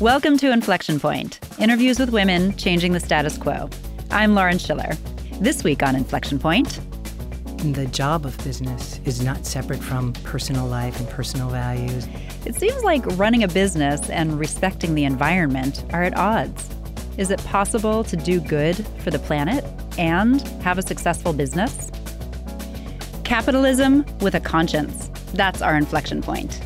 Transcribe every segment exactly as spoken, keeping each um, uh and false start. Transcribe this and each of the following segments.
Welcome to Inflection Point, interviews with women changing the status quo. I'm Lauren Schiller. This week on Inflection Point, the job of business is not separate from personal life and personal values. It seems like running a business and respecting the environment are at odds. Is it possible to do good for the planet and have a successful business? Capitalism with a conscience. That's our inflection point.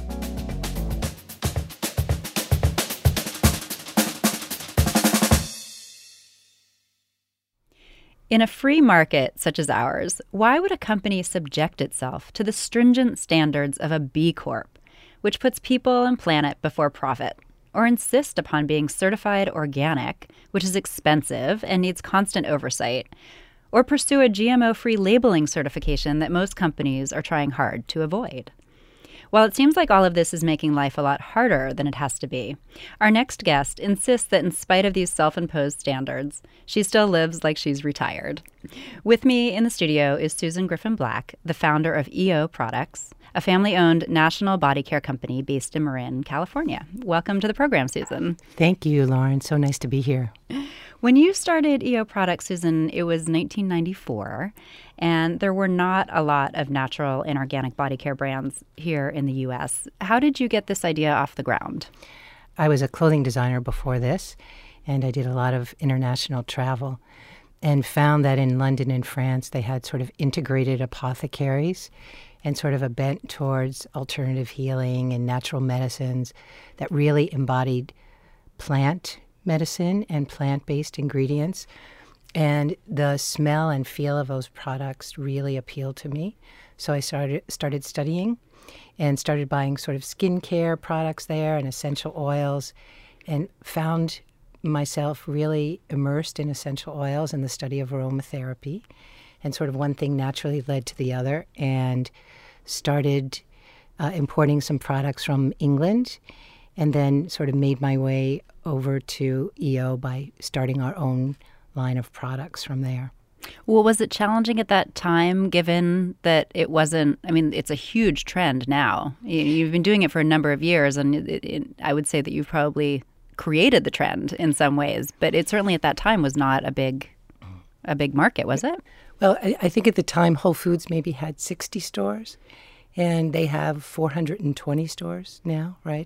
In a free market such as ours, why would a company subject itself to the stringent standards of a B Corp, which puts people and planet before profit, or insist upon being certified organic, which is expensive and needs constant oversight, or pursue a G M O-free labeling certification that most companies are trying hard to avoid? While it seems like all of this is making life a lot harder than it has to be, our next guest insists that in spite of these self-imposed standards, she still lives like she's retired. With me in the studio is Susan Griffin Black, the founder of E O Products, a family-owned national body care company based in Marin, California. Welcome to the program, Susan. Thank you, Lauren. So nice to be here. When you started E O Products, Susan, it was nineteen ninety-four, and there were not a lot of natural and organic body care brands here in the U S. How did you get this idea off the ground? I was a clothing designer before this, and I did a lot of international travel and found that in London and France, they had sort of integrated apothecaries and sort of a bent towards alternative healing and natural medicines that really embodied plant medicine and plant-based ingredients. And the smell and feel of those products really appealed to me. So I started started studying and started buying sort of skincare products there and essential oils, and found myself really immersed in essential oils and the study of aromatherapy. And sort of one thing naturally led to the other, and started uh, importing some products from England, and then sort of made my way over to E O by starting our own line of products from there. Well, was it challenging at that time, given that it wasn't, I mean, it's a huge trend now. You've been doing it for a number of years, and it, it, I would say that you've probably created the trend in some ways, but it certainly at that time was not a big a big market, was it? Well, I, I think at the time Whole Foods maybe had sixty stores, and they have four hundred twenty stores now, right?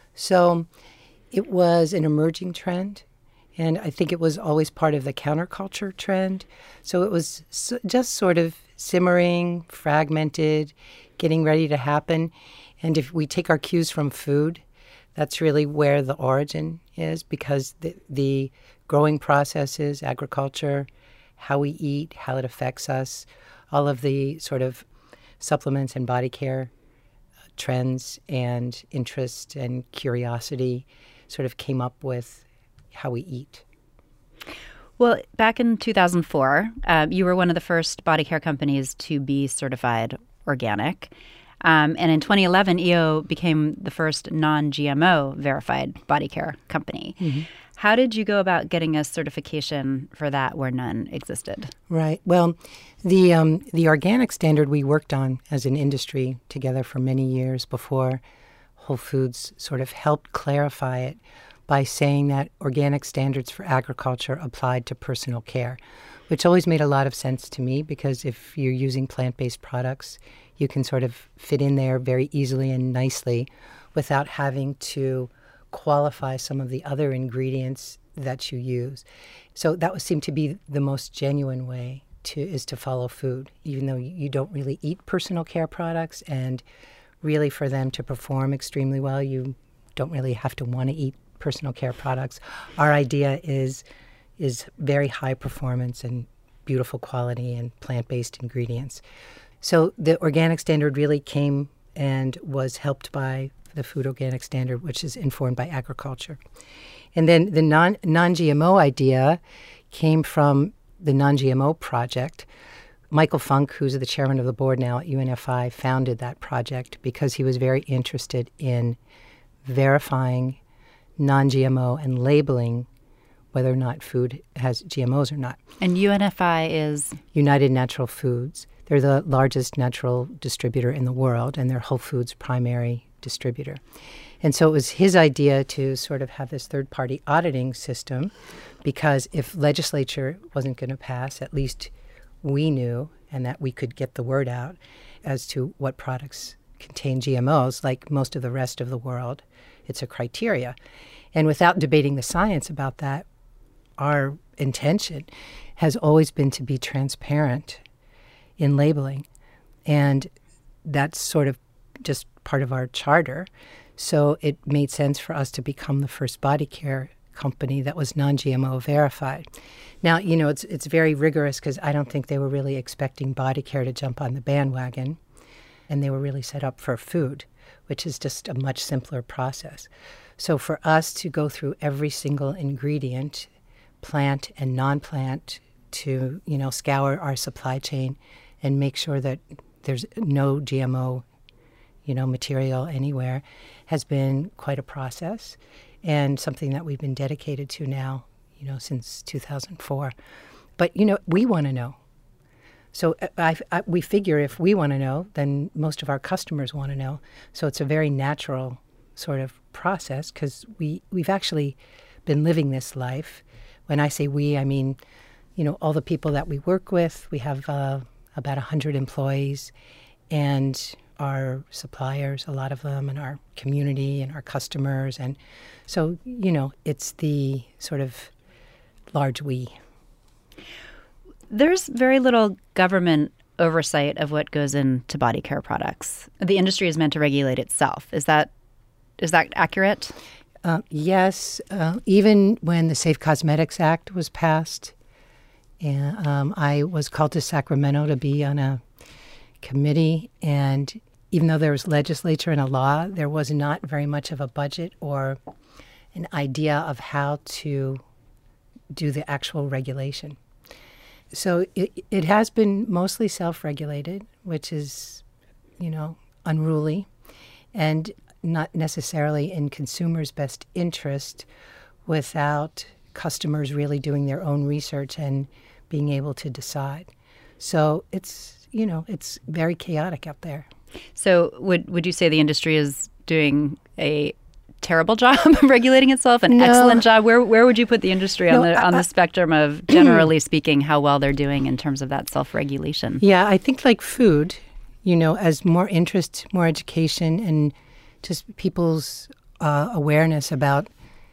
So it was an emerging trend, and I think it was always part of the counterculture trend. So it was so, just sort of simmering, fragmented, getting ready to happen. And if we take our cues from food, that's really where the origin is, because the, the growing processes, agriculture, how we eat, how it affects us, all of the sort of supplements and body care uh, trends and interest and curiosity sort of came up with how we eat. Well, back in two thousand four, uh, you were one of the first body care companies to be certified organic. Um, and in twenty eleven, E O became the first non-G M O verified body care company. Mm-hmm. How did you go about getting a certification for that where none existed? Right. Well, the um, the organic standard we worked on as an industry together for many years before Whole Foods sort of helped clarify it by saying that organic standards for agriculture applied to personal care, which always made a lot of sense to me, because if you're using plant-based products, you can sort of fit in there very easily and nicely without having to qualify some of the other ingredients that you use. So that would seem to be the most genuine way to is to follow food, even though you don't really eat personal care products, and really for them to perform extremely well, you don't really have to want to eat personal care products. Our idea is is very high performance and beautiful quality and plant-based ingredients. So the organic standard really came and was helped by the Food Organic Standard, which is informed by agriculture. And then the non, non-G M O idea came from the Non-G M O project. Michael Funk, who's the chairman of the board now at U N F I, founded that project because he was very interested in verifying non-G M O and labeling whether or not food has G M Os or not. And U N F I is? United Natural Foods. They're the largest natural distributor in the world, and they're Whole Foods' primary distributor. And so it was his idea to sort of have this third-party auditing system, because if legislature wasn't going to pass, at least we knew, and that we could get the word out as to what products contain G M Os, like most of the rest of the world. It's a criteria. And without debating the science about that, our intention has always been to be transparent in labeling. And that's sort of just part of our charter. So it made sense for us to become the first body care company that was non-G M O verified. Now, you know, it's it's very rigorous because I don't think they were really expecting body care to jump on the bandwagon. And they were really set up for food, which is just a much simpler process. So for us to go through every single ingredient, plant and non-plant, to, you know, scour our supply chain and make sure that there's no G M O, you know, material anywhere, has been quite a process, and something that we've been dedicated to now, you know, since two thousand four. But, you know, we want to know. So I, I, we figure if we want to know, then most of our customers want to know. So it's a very natural sort of process, because we, we've actually been living this life. When I say we, I mean, you know, all the people that we work with. We have uh, about one hundred employees, and our suppliers, a lot of them, and our community and our customers. And so, you know, it's the sort of large we. There's very little government oversight of what goes into body care products. The industry is meant to regulate itself. Is that is that accurate? Uh, yes. Uh, even when the Safe Cosmetics Act was passed, and um, I was called to Sacramento to be on a committee, and even though there was legislature and a law, there was not very much of a budget or an idea of how to do the actual regulation. So it, it has been mostly self-regulated, which is, you know, unruly and not necessarily in consumers' best interest, without customers really doing their own research and being able to decide. So it's, you know, it's very chaotic out there. So would would you say the industry is doing a terrible job of regulating itself, an no. excellent job? Where where would you put the industry no, on the I, on the spectrum of, generally speaking, how well they're doing in terms of that self-regulation? Yeah, I think like food, you know, as more interest, more education, and just people's uh, awareness about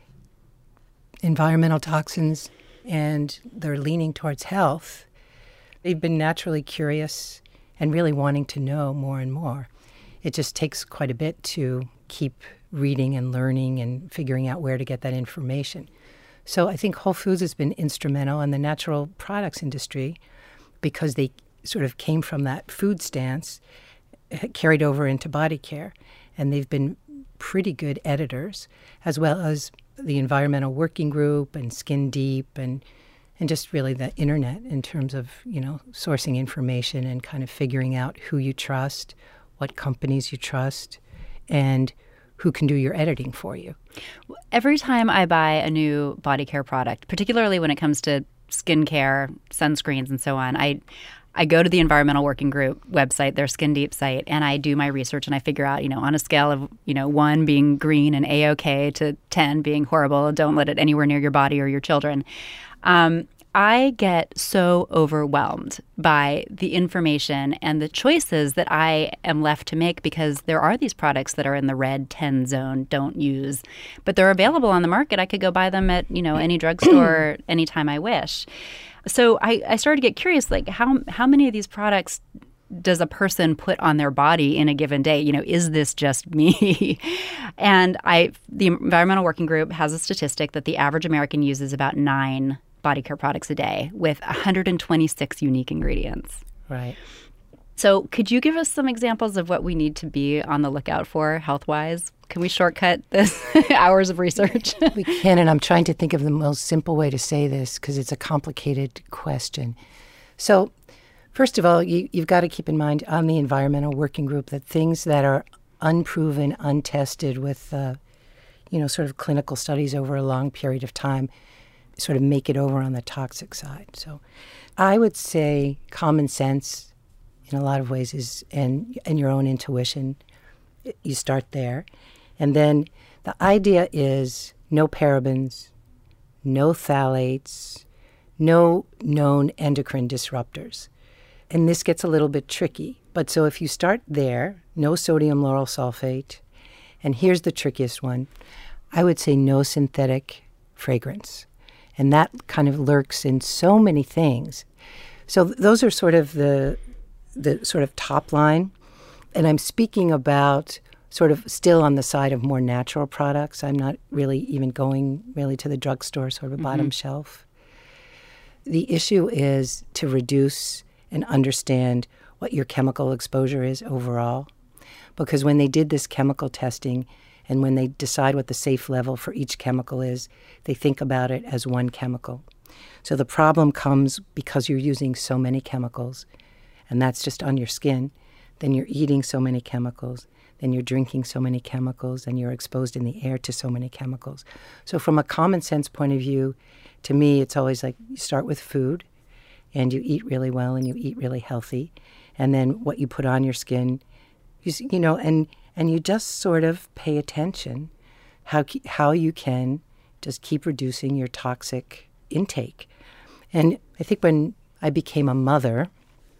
environmental toxins, and they're leaning towards health, they've been naturally curious and really wanting to know more and more. It just takes quite a bit to keep reading and learning and figuring out where to get that information. So I think Whole Foods has been instrumental in the natural products industry, because they sort of came from that food stance, carried over into body care. And they've been pretty good editors, as well as the Environmental Working Group and Skin Deep, and and just really the internet in terms of, you know, sourcing information and kind of figuring out who you trust, what companies you trust, and who can do your editing for you. Every time I buy a new body care product, particularly when it comes to skincare, sunscreens, and so on, I I go to the Environmental Working Group website, their Skin Deep site, and I do my research, and I figure out, you know, on a scale of, you know, one being green and A-okay to ten being horrible, don't let it anywhere near your body or your children. Um, I get so overwhelmed by the information and the choices that I am left to make, because there are these products that are in the red ten zone, don't use, but they're available on the market. I could go buy them at, you know, any drugstore anytime I wish. So I, I started to get curious, like how how many of these products does a person put on their body in a given day? You know, is this just me? And I, the Environmental Working Group has a statistic that the average American uses about nine body care products a day with one hundred twenty-six unique ingredients. Right. So could you give us some examples of what we need to be on the lookout for health-wise? Can we shortcut this hours of research? We can, and I'm trying to think of the most simple way to say this, because it's a complicated question. So first of all, you, you've got to keep in mind on the Environmental Working Group that things that are unproven, untested with, uh, you know, sort of clinical studies over a long period of time sort of make it over on the toxic side. So I would say common sense in a lot of ways is, and, and your own intuition, you start there. And then the idea is no parabens, no phthalates, no known endocrine disruptors. And this gets a little bit tricky. But so if you start there, no sodium lauryl sulfate, and here's the trickiest one, I would say no synthetic fragrance. And that kind of lurks in so many things. So th- those are sort of the the sort of top line. And I'm speaking about sort of still on the side of more natural products. I'm not really even going really to the drugstore, sort of mm-hmm. bottom shelf. The issue is to reduce and understand what your chemical exposure is overall. Because when they did this chemical testing and when they decide what the safe level for each chemical is, they think about it as one chemical. So the problem comes because you're using so many chemicals, and that's just on your skin. Then you're eating so many chemicals. Then you're drinking so many chemicals, and you're exposed in the air to so many chemicals. So from a common sense point of view, to me, it's always like you start with food, and you eat really well, and you eat really healthy. And then what you put on your skin, you, you know, and, and you just sort of pay attention how how you can just keep reducing your toxic intake. And I think when I became a mother,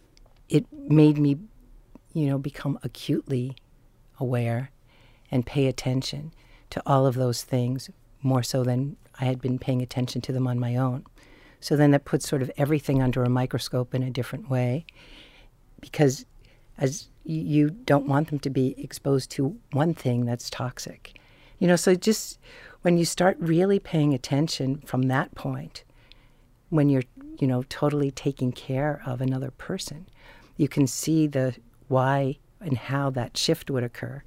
it made me, you know, become acutely aware and pay attention to all of those things more so than I had been paying attention to them on my own. So then that puts sort of everything under a microscope in a different way, because as you don't want them to be exposed to one thing that's toxic. You know, so just when you start really paying attention from that point, when you're, you know, totally taking care of another person, you can see the why and how that shift would occur.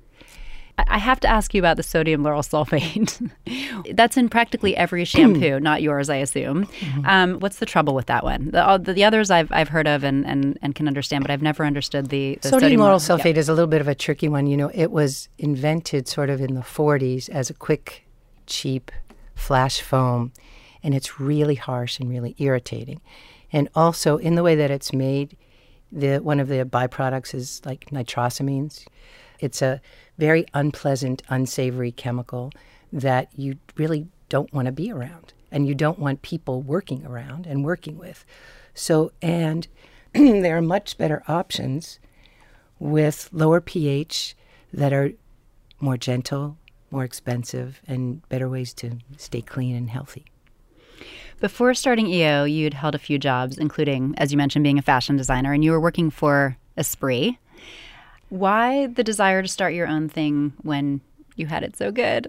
I have to ask you about the sodium lauryl sulfate. That's in practically every shampoo, not yours, I assume. Mm-hmm. Um, what's the trouble with that one? The, all, the, the others I've I've heard of and, and, and can understand, but I've never understood the, the sodium, sodium lauryl sulfate yeah. is a little bit of a tricky one. You know, it was invented sort of in the forties as a quick, cheap flash foam, and it's really harsh and really irritating. And also, in the way that it's made, the one of the byproducts is like nitrosamines. It's a very unpleasant, unsavory chemical that you really don't want to be around, and you don't want people working around and working with. So, and there are much better options with lower pH that are more gentle, more expensive, and better ways to stay clean and healthy. Before starting E O, you'd held a few jobs, including, as you mentioned, being a fashion designer, and you were working for Esprit. Why the desire to start your own thing when you had it so good?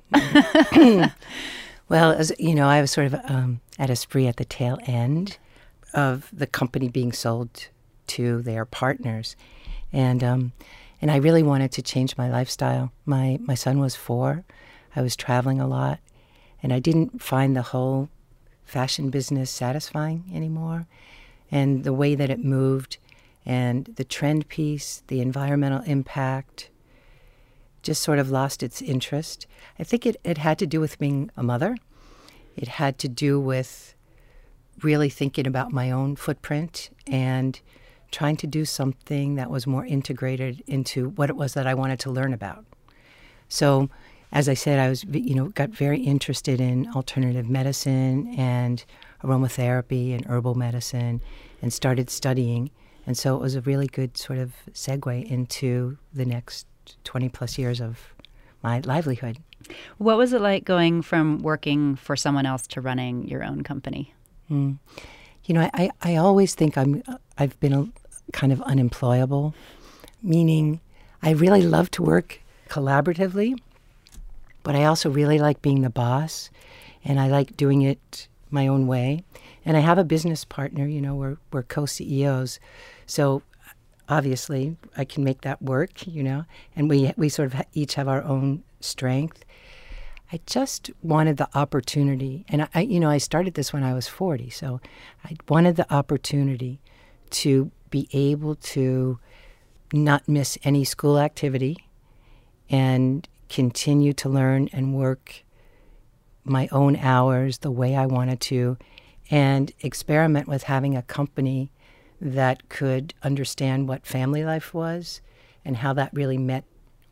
Well, as you know, I was sort of um, at Esprit at the tail end of the company being sold to their partners, and um, and I really wanted to change my lifestyle. My my son was four. I was traveling a lot, and I didn't find the whole fashion business satisfying anymore, and the way that it moved. And the trend piece, the environmental impact, just sort of lost its interest. I think it, it had to do with being a mother. It had to do with really thinking about my own footprint and trying to do something that was more integrated into what it was that I wanted to learn about. So, as I said, I was, you know, got very interested in alternative medicine and aromatherapy and herbal medicine and started studying. And so it was a really good sort of segue into the next twenty plus years of my livelihood. What was it like going from working for someone else to running your own company? Mm. You know, I, I always think I'm, I've been a, kind of unemployable, meaning I really love to work collaboratively, but I also really like being the boss, and I like doing it my own way. And I have a business partner, you know, we're, we're co-C E Os. So obviously I can make that work, you know, and we we sort of each have our own strength. I just wanted the opportunity, and I, you know, I started this when I was forty, so I wanted the opportunity to be able to not miss any school activity and continue to learn and work my own hours the way I wanted to, and experiment with having a company that could understand what family life was and how that really met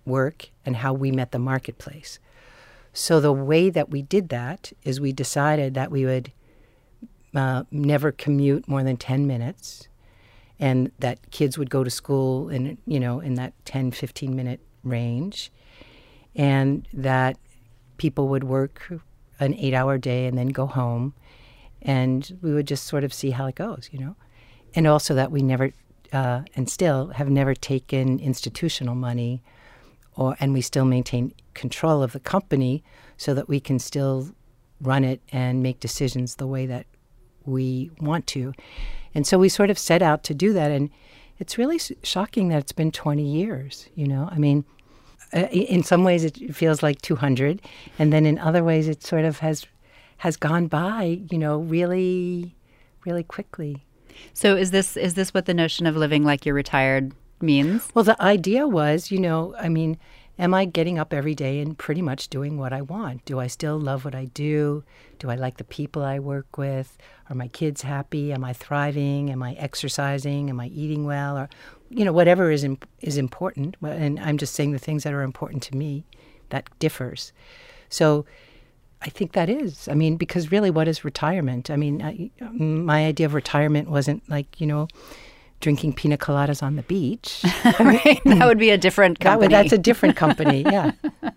work and how we met the marketplace. So the way that we did that is we decided that we would uh, never commute more than ten minutes, and that kids would go to school in, you know, in that ten, fifteen minute range, and that people would work an eight hour day and then go home, and we would just sort of see how it goes, you know. And also that we never, uh, and still have never taken institutional money, or and we still maintain control of the company so that we can still run it and make decisions the way that we want to. And so we sort of set out to do that, and it's really shocking that it's been twenty years, you know. I mean, uh, in some ways it feels like two hundred, and then in other ways it sort of has has gone by, you know, really, really quickly. So is this is this what the notion of living like you're retired means? Well, the idea was, you know, I mean, am I getting up every day and pretty much doing what I want? Do I still love what I do? Do I like the people I work with? Are my kids happy? Am I thriving? Am I exercising? Am I eating well? Or, you know, whatever is imp- is important. And I'm just saying the things that are important to me. That differs. So I think that is. I mean, because really, what is retirement? I mean, I, my idea of retirement wasn't like, you know, drinking pina coladas on the beach. Right. That would be a different company. That would, that's a different company, yeah.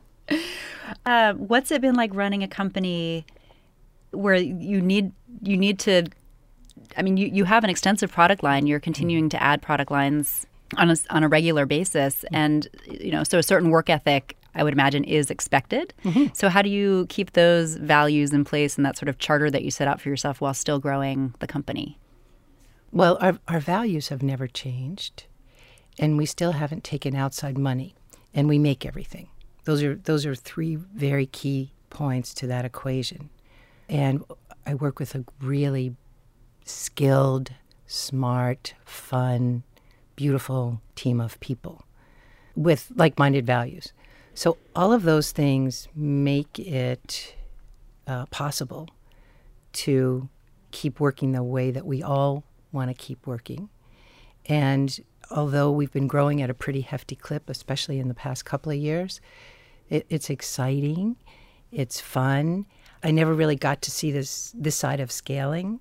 Uh, what's it been like running a company where you need you need to, I mean, you, you have an extensive product line. You're continuing to add product lines on a, on a regular basis. And, you know, so a certain work ethic, I would imagine, is expected. Mm-hmm. So how do you keep those values in place and that sort of charter that you set out for yourself while still growing the company? Well, our our values have never changed, and we still haven't taken outside money, and we make everything. Those are those are three very key points to that equation. And I work with a really skilled, smart, fun, beautiful team of people with like-minded values. So all of those things make it uh, possible to keep working the way that we all want to keep working. And although we've been growing at a pretty hefty clip, especially in the past couple of years, it, it's exciting, it's fun. I never really got to see this this side of scaling,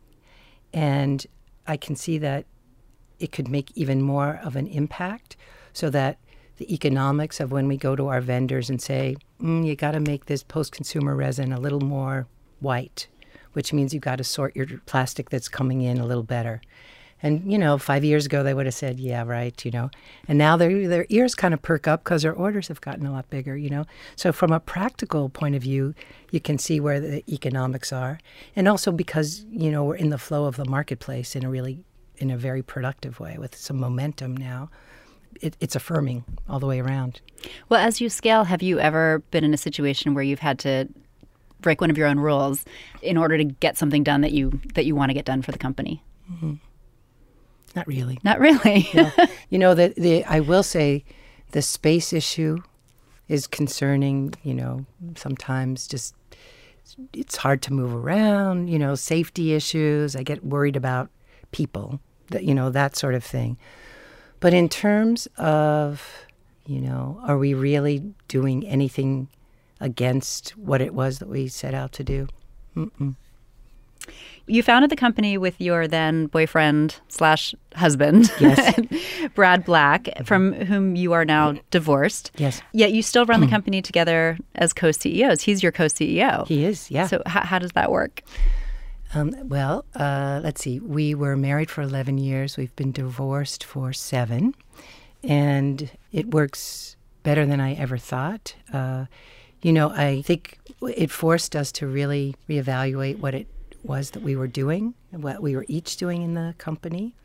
and I can see that it could make even more of an impact, so that the economics of when we go to our vendors and say, mm, you got to make this post-consumer resin a little more white, which means you've got to sort your plastic that's coming in a little better. And, you know, five years ago, they would have said, yeah, right, you know. And now their their ears kind of perk up because their orders have gotten a lot bigger, you know. So from a practical point of view, you can see where the economics are. And also because, you know, we're in the flow of the marketplace in a really, in a very productive way with some momentum now. It, it's affirming all the way around. Well, as you scale, have you ever been in a situation where you've had to break one of your own rules in order to get something done that you that you want to get done for the company? Mm-hmm. Not really. Not really. No. You know, the, the I will say the space issue is concerning, you know, sometimes just it's hard to move around, you know, safety issues. I get worried about people, that, you know, that sort of thing. But in terms of, you know, are we really doing anything against what it was that we set out to do? Mm-mm. You founded the company with your then boyfriend slash husband, yes, Brad Black, from whom you are now divorced. Yes. Yet you still run the company together as co-C E Os. He's your co-C E O. He is, yeah. So h- how does that work? Um, well, uh, let's see. We were married for eleven years. We've been divorced for seven. And it works better than I ever thought. Uh, you know, I think it forced us to really reevaluate what it was that we were doing, what we were each doing in the company,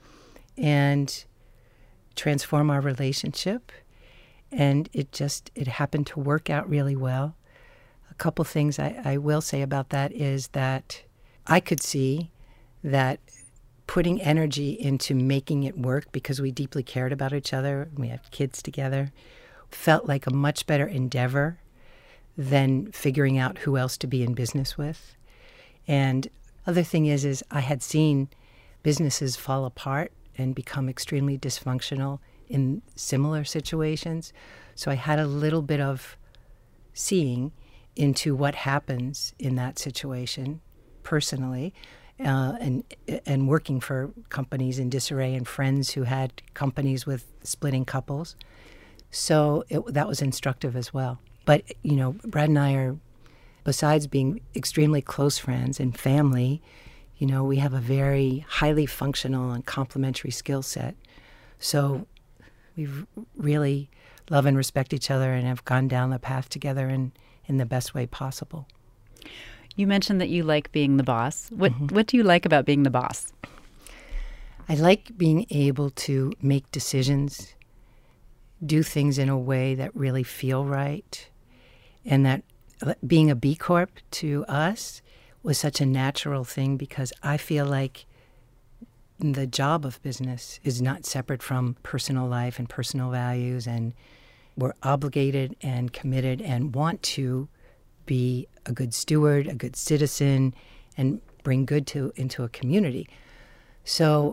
and transform our relationship. And it just, it happened to work out really well. A couple things I, I will say about that is that I could see that putting energy into making it work, because we deeply cared about each other, we had kids together, felt like a much better endeavor than figuring out who else to be in business with. And other thing is, is I had seen businesses fall apart and become extremely dysfunctional in similar situations. So I had a little bit of seeing into what happens in that situation personally, uh, and and working for companies in disarray and friends who had companies with splitting couples. So it, that was instructive as well. But, you know, Brad and I are, besides being extremely close friends and family, you know, we have a very highly functional and complementary skill set. So we really love and respect each other and have gone down the path together in, in the best way possible. You mentioned that you like being the boss. What Mm-hmm. what do you like about being the boss? I like being able to make decisions, do things in a way that really feel right, and that being a B Corp to us was such a natural thing because I feel like the job of business is not separate from personal life and personal values, and we're obligated and committed and want to be a good steward, a good citizen, and bring good to into a community. So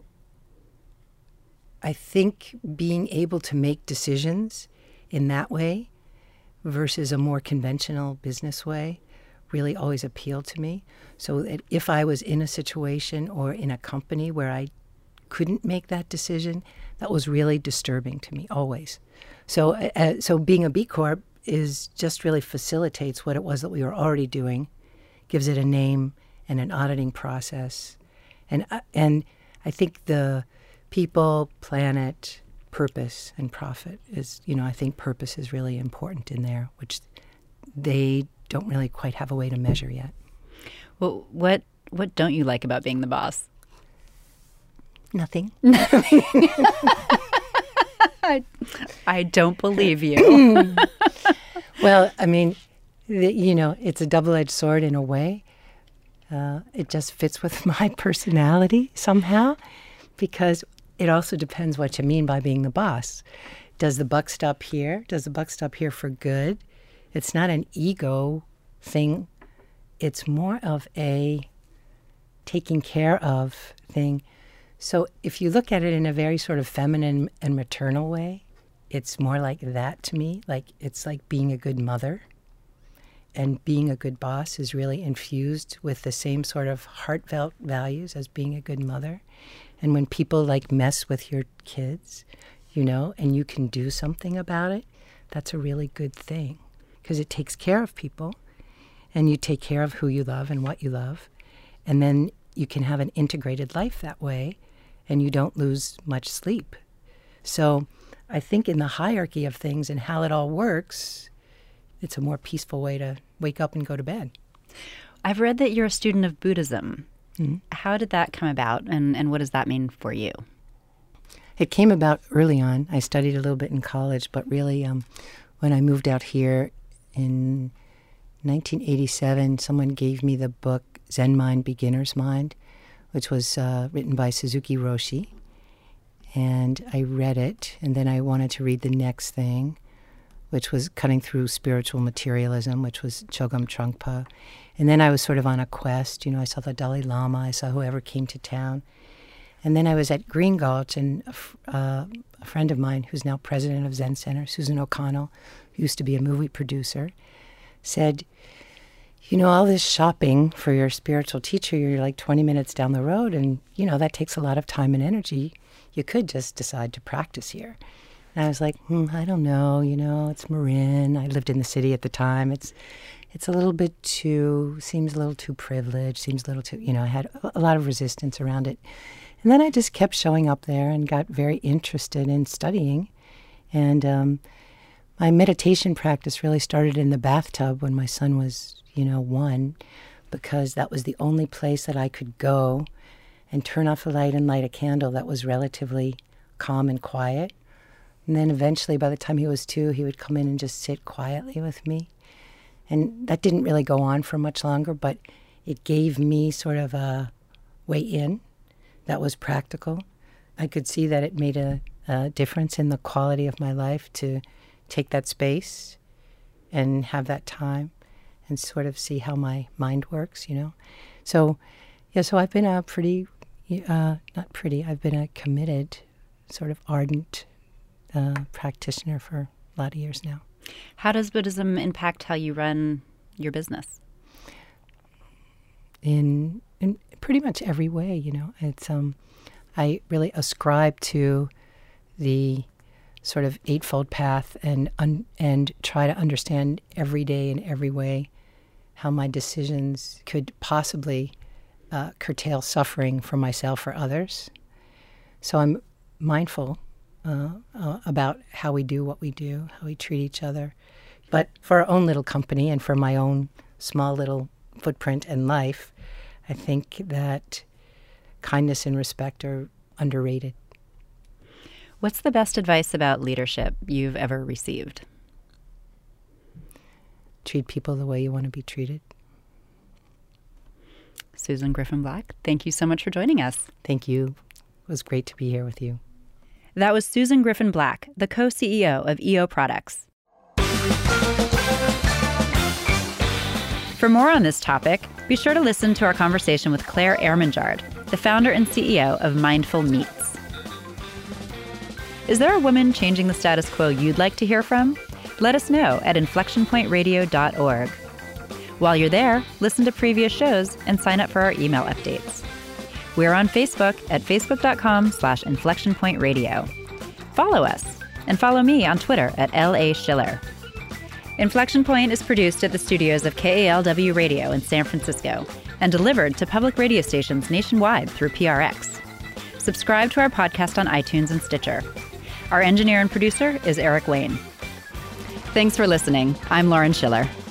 I think being able to make decisions in that way versus a more conventional business way really always appealed to me. So that if I was in a situation or in a company where I couldn't make that decision, that was really disturbing to me always. So, uh, so being a B Corp is just really facilitates what it was that we were already doing, gives it a name and an auditing process, and uh, and I think the people, planet, purpose, and profit is, you know, I think purpose is really important in there, which they don't really quite have a way to measure yet. Well, what what don't you like about being the boss? Nothing. I, I don't believe you. Well, I mean, the, you know, it's a double-edged sword in a way. Uh, it just fits with my personality somehow, because it also depends what you mean by being the boss. Does the buck stop here? Does the buck stop here for good? It's not an ego thing. It's more of a taking care of thing. So if you look at it in a very sort of feminine and maternal way, it's more like that to me. Like it's like being a good mother. And being a good boss is really infused with the same sort of heartfelt values as being a good mother. And when people like mess with your kids, you know, and you can do something about it, that's a really good thing because it takes care of people and you take care of who you love and what you love. And then you can have an integrated life that way and you don't lose much sleep. So I think in the hierarchy of things and how it all works, it's a more peaceful way to wake up and go to bed. I've read that you're a student of Buddhism. Mm-hmm. How did that come about, and, and what does that mean for you? It came about early on. I studied a little bit in college, but really um, when I moved out here in nineteen eighty-seven, someone gave me the book Zen Mind, Beginner's Mind, which was uh, written by Suzuki Roshi. And I read it, and then I wanted to read the next thing, which was Cutting Through Spiritual Materialism, which was Chogyam Trungpa. And then I was sort of on a quest. You know, I saw the Dalai Lama. I saw whoever came to town. And then I was at Green Gulch, and a, f- uh, a friend of mine, who's now president of Zen Center, Susan O'Connell, who used to be a movie producer, said, you know, all this shopping for your spiritual teacher, you're like twenty minutes down the road, and, you know, that takes a lot of time and energy. You could just decide to practice here. And I was like, hmm, I don't know, you know, it's Marin. I lived in the city at the time. It's it's a little bit too, seems a little too privileged, seems a little too, you know, I had a lot of resistance around it. And then I just kept showing up there and got very interested in studying. And um, my meditation practice really started in the bathtub when my son was, you know, one, because that was the only place that I could go and turn off a light and light a candle that was relatively calm and quiet. And then eventually, by the time he was two, he would come in and just sit quietly with me. And that didn't really go on for much longer, but it gave me sort of a way in that was practical. I could see that it made a, a difference in the quality of my life to take that space and have that time and sort of see how my mind works, you know. So, yeah, so I've been a pretty, uh, not pretty, I've been a committed, sort of ardent uh, practitioner for a lot of years now. How does Buddhism impact how you run your business? In in pretty much every way, you know. It's um, I really ascribe to the sort of Eightfold Path and un- and try to understand every day in every way how my decisions could possibly uh, curtail suffering for myself or others. So I'm mindful uh, uh, about how we do what we do, how we treat each other. But for our own little company and for my own small little footprint in life, I think that kindness and respect are underrated. What's the best advice about leadership you've ever received? Treat people the way you want to be treated. Susan Griffin-Black, thank you so much for joining us. Thank you. It was great to be here with you. That was Susan Griffin-Black, the co-C E O of E O Products. For more on this topic, be sure to listen to our conversation with Claire Ermenjard, the founder and C E O of Mindful Meats. Is there a woman changing the status quo you'd like to hear from? Let us know at inflection point radio dot org. While you're there, listen to previous shows and sign up for our email updates. We're on Facebook at facebook.com slash inflectionpointradio. Follow us and follow me on Twitter at L A Schiller. Inflection Point is produced at the studios of K A L W Radio in San Francisco and delivered to public radio stations nationwide through P R X. Subscribe to our podcast on iTunes and Stitcher. Our engineer and producer is Eric Wayne. Thanks for listening. I'm Lauren Schiller.